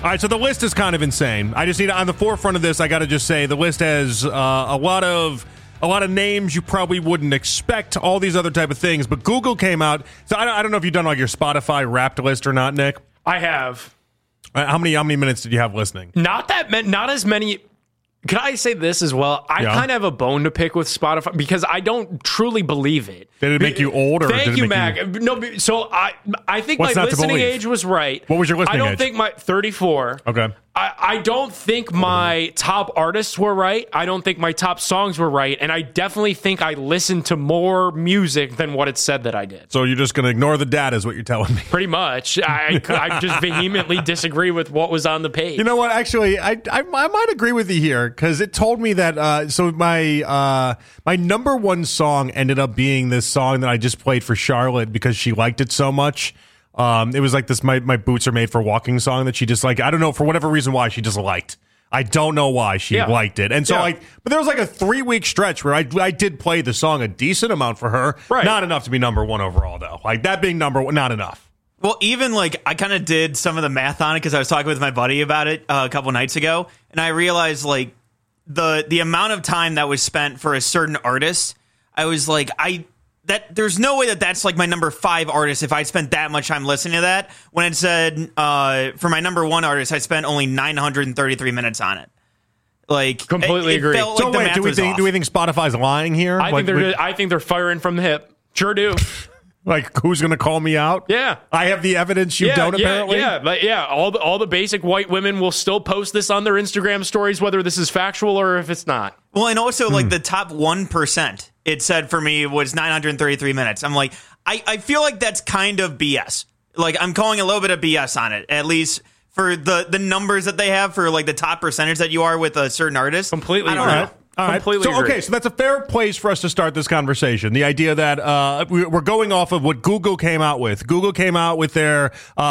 All right, so the list is kind of insane. I just need on the forefront of this. I got to just say the list has a lot of names you probably wouldn't expect. All these other type of things, but Google came out. So I don't know if you've done like your Spotify Wrapped list or not, Nick. I have. How many minutes did you have listening? Not as many. Could I say this as well? I kind of have a bone to pick with Spotify because I don't truly believe it. Did it make you old? Or Thank did it you, make Mac. No, so I think my listening age was right. What was your listening age? I don't think my 34. Okay. I don't think my top artists were right. I don't think my top songs were right. And I definitely think I listened to more music than what it said that I did. So you're just going to ignore the data is what you're telling me. Pretty much. I just vehemently disagree with what was on the page. You know what? Actually, I might agree with you here because it told me that so my number one song ended up being this song that I just played for Charlotte because she liked it so much. It was like this, my boots are made for walking song that she just like, I don't know, for whatever reason why she just liked. I don't know why she liked it. And so but there was like a 3-week stretch where I did play the song a decent amount for her. Right. Not enough to be number one overall though. Like that being number one, not enough. Well, even like I kind of did some of the math on it because I was talking with my buddy about it a couple nights ago. And I realized like the amount of time that was spent for a certain artist, I was like, there's no way that's like my number 5 artist if I spent that much time listening to that. When it said for my number 1 artist, I spent only 933 minutes on it. Like completely agree. Felt So like wait, do we think Spotify's lying here? I think they're firing from the hip. Sure do. Like who's going to call me out? Yeah, I have the evidence. You don't apparently. Yeah. All the basic white women will still post this on their Instagram stories, whether this is factual or if it's not. Well, and also like the top 1%, it said for me was 933 minutes. I'm like, I feel like that's kind of BS. Like I'm calling a little bit of BS on it, at least for the numbers that they have for like the top percentage that you are with a certain artist. Completely. I don't know. All right. Completely agree. Okay, so that's a fair place for us to start this conversation. The idea that we're going off of what Google came out with. Google came out with their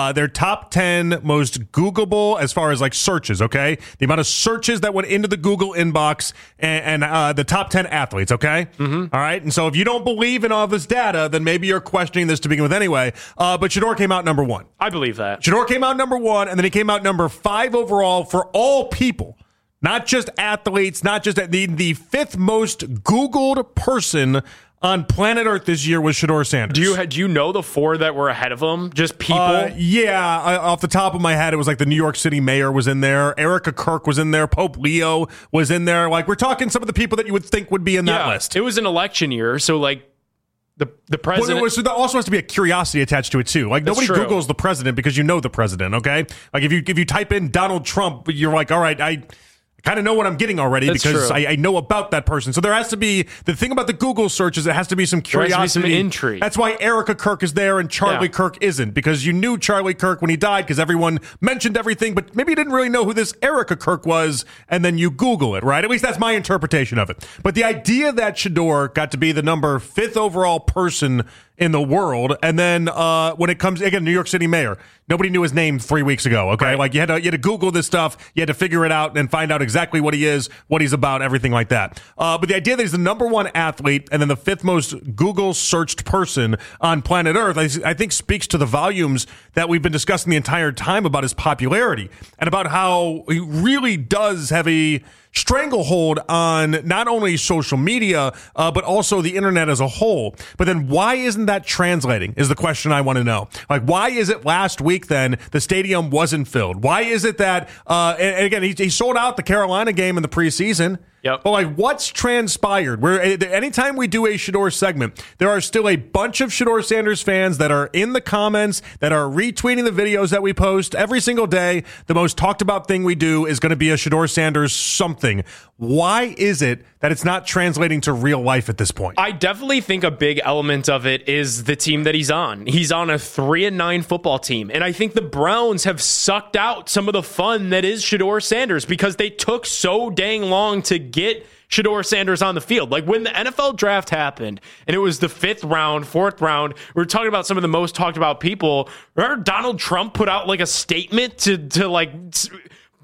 top 10 most Googleable as far as like searches, okay? The amount of searches that went into the Google inbox and the top 10 athletes, okay? Mm-hmm. All right? And so if you don't believe in all this data, then maybe you're questioning this to begin with anyway. But Shedeur came out number 1. I believe that. Shedeur came out number 1, and then he came out number 5 overall for all people. Not just athletes, not just the 5th most Googled person on planet Earth this year was Shedeur Sanders. Do you know the 4 that were ahead of him? Just people? Yeah, off the top of my head, it was like the New York City mayor was in there. Erica Kirk was in there. Pope Leo was in there. Like we're talking some of the people that you would think would be in that list. It was an election year, so like the president. Well, so there also has to be a curiosity attached to it too. Like nobody Googles the president because you know the president. Okay, like if you type in Donald Trump, you're like, all right, I kind of know what I'm getting already. That's because I know about that person. So there has to be, the thing about the Google searches, it has to be some curiosity. There has to be some intrigue. That's why Erica Kirk is there and Charlie Kirk isn't, because you knew Charlie Kirk when he died because everyone mentioned everything, but maybe you didn't really know who this Erica Kirk was, and then you Google it, right? At least that's my interpretation of it. But the idea that Shedeur got to be the number 5th overall person in the world, and then when it comes, again, New York City mayor, nobody knew his name 3 weeks ago, okay? Right. Like you had to Google this stuff, you had to figure it out and find out exactly what he is, what he's about, everything like that. But the idea that he's the number 1 athlete and then the 5th most Google searched person on planet Earth, I think speaks to the volumes that we've been discussing the entire time about his popularity and about how he really does have a stranglehold on not only social media, but also the internet as a whole. But then why isn't that translating is the question I want to know. Like, why is it last week then the stadium wasn't filled? Why is it that, and again, he sold out the Carolina game in the preseason. Yep. But like, what's transpired? Where anytime we do a Shedeur segment, there are still a bunch of Shedeur Sanders fans that are in the comments, that are retweeting the videos that we post every single day. The most talked about thing we do is going to be a Shedeur Sanders something. Why is it that it's not translating to real life at this point? I definitely think a big element of it is the team that he's on. He's on a 3-9 football team. And I think the Browns have sucked out some of the fun that is Shedeur Sanders because they took so dang long to get Shedeur Sanders on the field. Like when the NFL draft happened and it was the 5th round, 4th round, we were talking about some of the most talked about people. Remember Donald Trump put out like a statement to like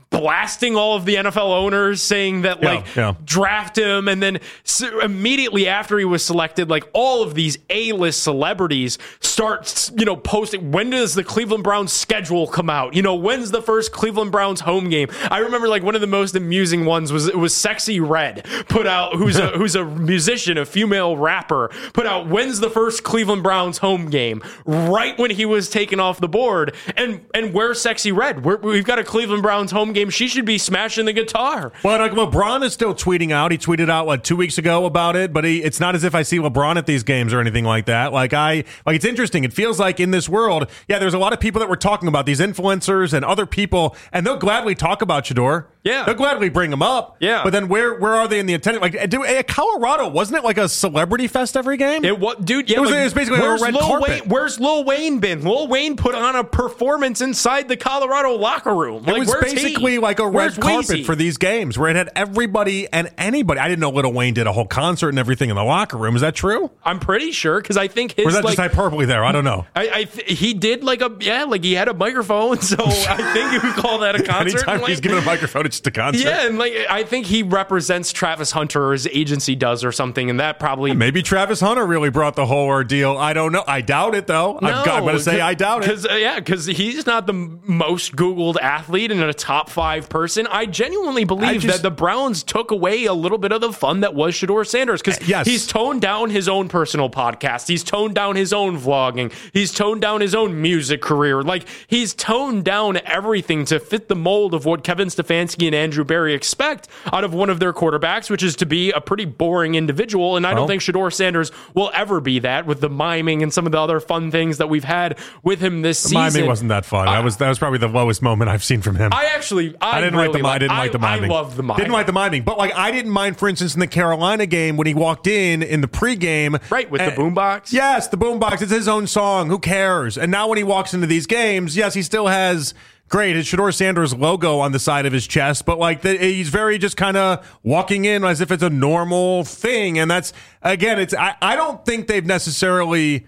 blasting all of the NFL owners, saying that draft him, and then immediately after he was selected, like all of these A-list celebrities start, posting, when does the Cleveland Browns schedule come out? When's the first Cleveland Browns home game? I remember like one of the most amusing ones was Sexy Red put out, who's a musician, a female rapper, put out, when's the first Cleveland Browns home game? Right when he was taken off the board. And where's Sexy Red? We've got a Cleveland Browns home game. She should be smashing the guitar. Well, LeBron is still tweeting out. He tweeted out 2 weeks ago about it, but it's not as if I see LeBron at these games or anything like that. It's interesting. It feels like in this world, there's a lot of people that we're talking about, these influencers and other people, and they'll gladly talk about Shedeur. Yeah. They'll gladly bring him up. Yeah. But then where are they in the attendance? At Colorado, wasn't it like a celebrity fest every game? It was, dude. Yeah, it was basically a red carpet. Where's Lil Wayne been? Lil Wayne put on a performance inside the Colorado locker room. It was basically like a red carpet for these games where it had everybody and anybody. I didn't know Lil Wayne did a whole concert and everything in the locker room. Is that true? I'm pretty sure, because I think his. Or is that just hyperbole there? I don't know. He did he had a microphone, so I think you could call that a concert. Anytime he's giving a microphone, it's just a concert. Yeah, and I think he represents Travis Hunter, or his agency does, or something, and that probably maybe Travis Hunter really brought the whole ordeal. I don't know. I doubt it, though. No, I'm going to say I doubt it. Because he's not the most Googled athlete and a top 5 person. I genuinely believe that the Browns took away a little bit of the fun that was Shedeur Sanders, because he's toned down his own personal podcast. He's toned down his own vlogging. He's toned down his own music career. He's toned down everything to fit the mold of what Kevin Stefanski and Andrew Berry expect out of one of their quarterbacks, which is to be a pretty boring individual. And I don't think Shedeur Sanders will ever be that, with the miming and some of the other fun things that we've had with him this season. Miming wasn't that fun. That was probably the lowest moment I've seen from him. I didn't like the miming. I love the miming. Didn't like the miming. But I didn't mind, for instance, in the Carolina game when he walked in the pregame. Right, with the boombox? Yes, the boombox. It's his own song. Who cares? And now when he walks into these games, yes, he still has his Shedeur Sanders logo on the side of his chest, but he's very just kind of walking in as if it's a normal thing. And that's, again, I don't think they've necessarily,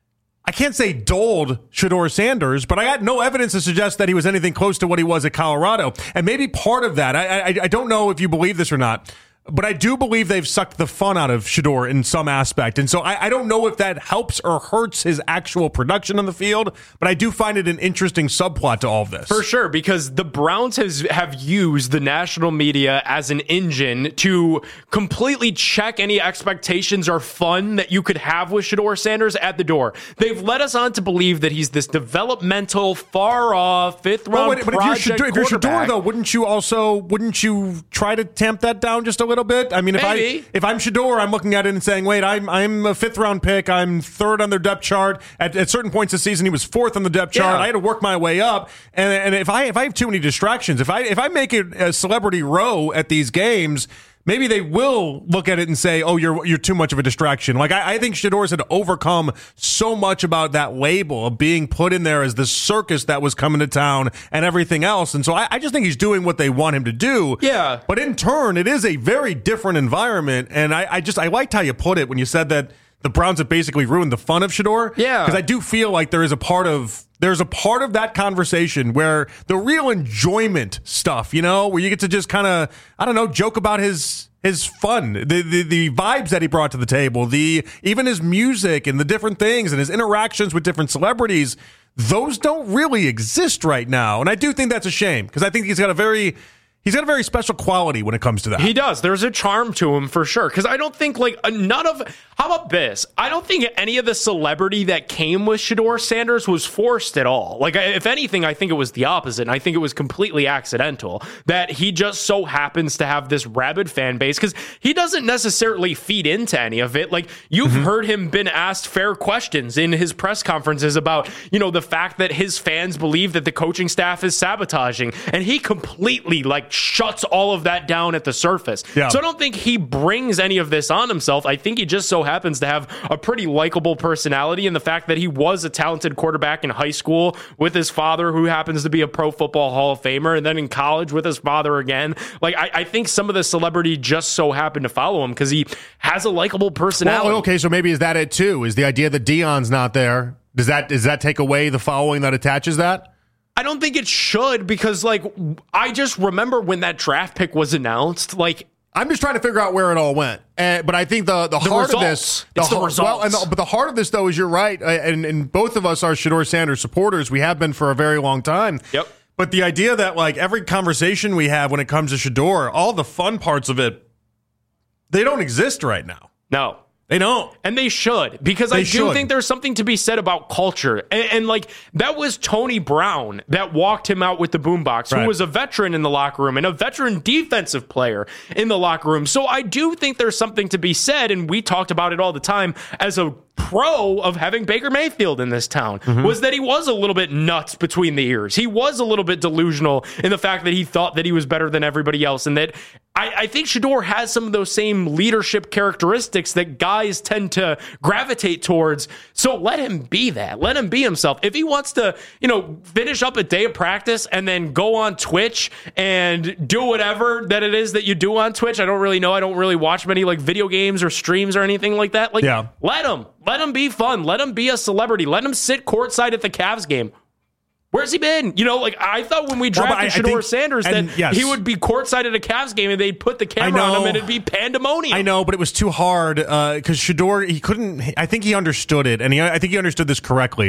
I can't say dulled Shedeur Sanders, but I got no evidence to suggest that he was anything close to what he was at Colorado. And maybe part of that, I don't know if you believe this or not, but I do believe they've sucked the fun out of Shedeur in some aspect. And so I don't know if that helps or hurts his actual production on the field, but I do find it an interesting subplot to all of this. For sure, because the Browns have used the national media as an engine to completely check any expectations or fun that you could have with Shedeur Sanders at the door. They've led us on to believe that he's this developmental, far-off, fifth-round project if you're Shedeur, though, wouldn't you try to tamp that down just a little bit? I mean, if I'm Shedeur, I'm looking at it and saying, wait, I'm a 5th round pick. I'm 3rd on their depth chart. At certain points this season, he was 4th on the depth chart. I had to work my way up. And if I have too many distractions, if I make it a celebrity row at these games, maybe they will look at it and say, oh, you're too much of a distraction. I think Shedeur's had overcome so much about that label of being put in there as the circus that was coming to town and everything else. And so I just think he's doing what they want him to do. Yeah. But in turn, it is a very different environment. And I liked how you put it when you said that the Browns have basically ruined the fun of Shedeur. Yeah. Because I do feel like there's a part of that conversation where the real enjoyment stuff, where you get to just kind of, joke about his fun, the vibes that he brought to the table, even his music and the different things and his interactions with different celebrities, those don't really exist right now. And I do think that's a shame, because I think he's got a very special quality when it comes to that. He does. There's a charm to him for sure. Because I don't think how about this? I don't think any of the celebrity that came with Shedeur Sanders was forced at all. If anything, I think it was the opposite. And I think it was completely accidental that he just so happens to have this rabid fan base, because he doesn't necessarily feed into any of it. You've heard him been asked fair questions in his press conferences about, the fact that his fans believe that the coaching staff is sabotaging. And he completely shuts all of that down at the surface. Yeah. So I don't think he brings any of this on himself. I think he just so happens to have a pretty likable personality, and the fact that he was a talented quarterback in high school with his father, who happens to be a Pro Football Hall of Famer, and then in college with his father again. I think some of the celebrity just so happened to follow him because he has a likable personality. Well, okay, so maybe is that it too? Is the idea that Deion's not there? Does that take away the following that attaches that? I don't think it should because, like, I just remember when that draft pick was announced, like, I'm just trying to figure out where it all went. But I think the heart results. of this, the results. Well, but the heart of this, though, is you're right. And both of us are Shedeur Sanders supporters. We have been for a very long time. Yep. But the idea that, like, every conversation we have when it comes to Shedeur, all the fun parts of it, they don't exist right now. No. They don't. And they should, because I do think there's something to be said about culture. And like, that was Tony Brown that walked him out with the boombox, who was a veteran in the locker room and a veteran defensive player in the locker room. So I do think there's something to be said, and we talked about it all the time as a pro of having Baker Mayfield in this town, was that he was a little bit nuts between the ears. He was a little bit delusional in the fact that he thought that he was better than everybody else, and that I think Shedeur has some of those same leadership characteristics that guys tend to gravitate towards. So let him be that. Let him be himself. If he wants to, finish up a day of practice and then go on Twitch and do whatever that it is that you do on Twitch, I don't really know. I don't really watch many like video games or streams or anything like that. Let him. Let him be fun. Let him be a celebrity. Let him sit courtside at the Cavs game. Where's he been? I thought when we drafted Shedeur Sanders that he would be courtside at a Cavs game and they'd put the camera on him and it'd be pandemonium. I know, but it was too hard because Shedeur, he couldn't. I think he understood it, and I think he understood this correctly.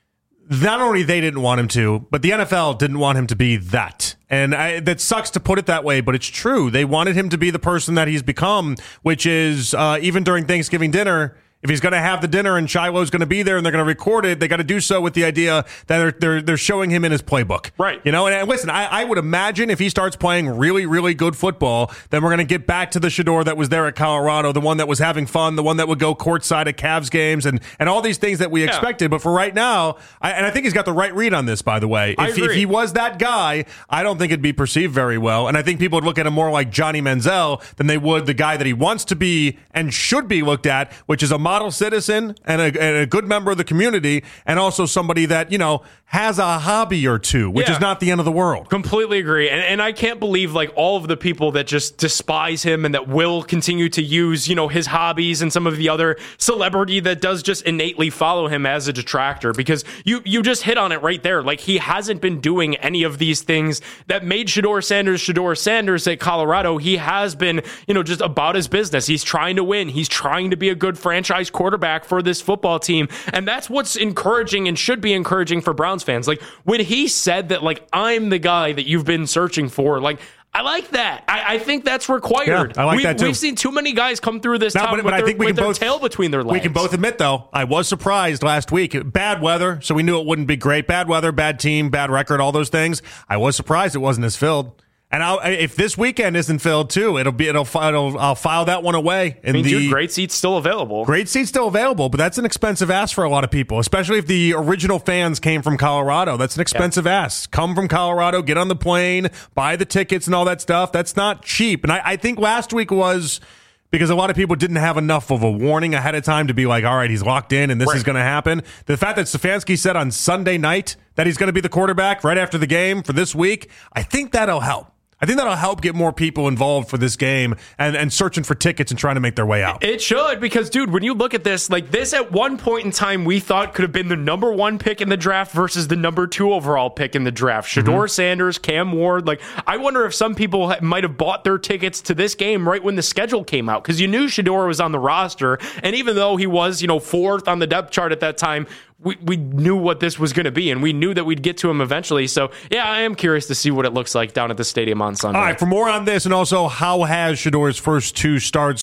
Not only they didn't want him to, but the NFL didn't want him to be that. And that sucks to put it that way, but it's true. They wanted him to be the person that he's become, which is even during Thanksgiving dinner. If he's going to have the dinner and Shiloh's going to be there and they're going to record it, they got to do so with the idea that they're showing him in his playbook. Right. And listen, I would imagine if he starts playing really, really good football, then we're going to get back to the Shedeur that was there at Colorado, the one that was having fun, the one that would go courtside at Cavs games and all these things that we expected. But for right now, I think he's got the right read on this, by the way. If he was that guy, I don't think it'd be perceived very well. And I think people would look at him more like Johnny Manziel than they would the guy that he wants to be and should be looked at, which is a model citizen and a good member of the community, and also somebody that has a hobby or two, which is not the end of the world. Completely agree. And I can't believe like all of the people that just despise him and that will continue to use his hobbies and some of the other celebrity that does just innately follow him as a detractor, because you just hit on it right there. Like, he hasn't been doing any of these things that made Shedeur Sanders at Colorado. He has been just about his business. He's trying to win. He's trying to be a good franchise quarterback for this football team. And that's what's encouraging and should be encouraging for Browns fans. Like, when he said that, like, I'm the guy that you've been searching for, like, I like that. I think that's required. Yeah, I like that too. We've seen too many guys come through this town with their tail between their legs. We can both admit, though, I was surprised last week. Bad weather, so we knew it wouldn't be great. Bad weather, bad team, bad record, all those things. I was surprised it wasn't as filled. And if this weekend isn't filled too, I'll file that one away. Dude, great seats still available. Great seats still available, but that's an expensive ask for a lot of people, especially if the original fans came from Colorado. That's an expensive ask. Come from Colorado, get on the plane, buy the tickets and all that stuff. That's not cheap. And I think last week was because a lot of people didn't have enough of a warning ahead of time to be like, all right, he's locked in and this is going to happen. The fact that Stefanski said on Sunday night that he's going to be the quarterback right after the game for this week, I think that'll help. I think that'll help get more people involved for this game and searching for tickets and trying to make their way out. It should, because, dude, when you look at this, like, this at one point in time we thought could have been the number 1 pick in the draft versus the number 2 overall pick in the draft. Shedeur Sanders, Cam Ward. Like, I wonder if some people might have bought their tickets to this game right when the schedule came out, because you knew Shedeur was on the roster, and even though he was, 4th on the depth chart at that time, we knew what this was going to be, and we knew that we'd get to him eventually. So, yeah, I am curious to see what it looks like down at the stadium on Sunday. All right, for more on this and also how has Shedeur's first 2 starts